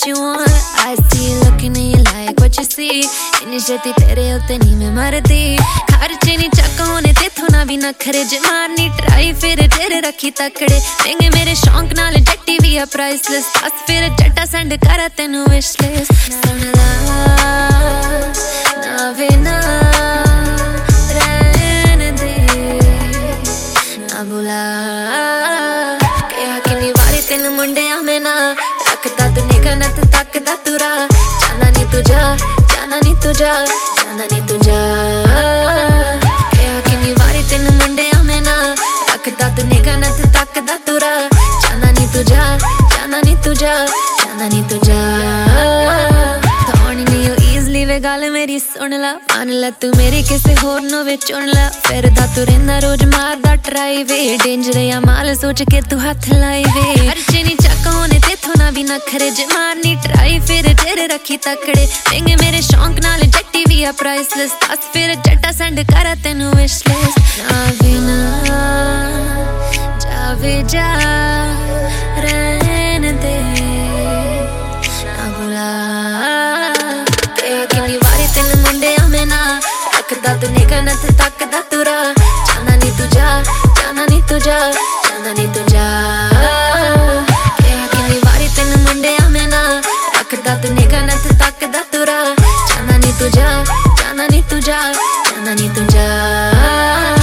what you want. I see you looking and you like what you see. इन्नी छेती तेरे उत्ते नहीं मैं मरदी. खर्चे नहीं चकोने ते थोना भी नखरे जे मारनी ट्राई फिर तेरे रखी तकड़े. महंगे मेरे शौक नाल जट्टी भी है प्राइसलेस. बस फिर जट्टा सेंड करा तेनू विश लिस्ट. सुन ला ना वे ना रहने दे ना बुला. क्या किन्नी वारी तेन मुंडिया में ना रखदा तू निगाह ना तू तकदा तू राह. जाना नी तू जा जाना नी तू जा जाना नी तू जा. क्या किन्नी वारी तेन मुंडिया में ना रखदा तू निगाह ना तू तकदा तू राह. जाना नी तू जा जाना नी तू जा जाना नी तू जा. वे गल मेरी सुन ला मान ला तू मेरी किसे होर नो वे चुन ला. फिर दा तू रहिंदा रोज मारदा ट्राई वे. डेंजर या माल सोच के तू हाथ लाई वे. खर्चे नी चक होने ते थोना भी नखरे जे मारनी ट्राई फिर तेरे रखी तकड़े. महंगे मेरे शौक नाल जट्टी भी है प्राइसलेस. बस फिर जट्टा सेंड करा तेनू विश लिस्ट. ना वे ना जावे जा रहने दे ना बुला. किन्नी वारी तेन मुंडिया में ना रखदा तू निगाह ना तू तकदा तू राह. जाना नी तू जा जाना नी तू जा जाना नी तू जा. किन्नी वारी तेन मुंडिया में ना रखदा तू निगाह ना तू तकदा तू राह. जाना नी तू जा जाना नी तू जा जाना नी तू जा.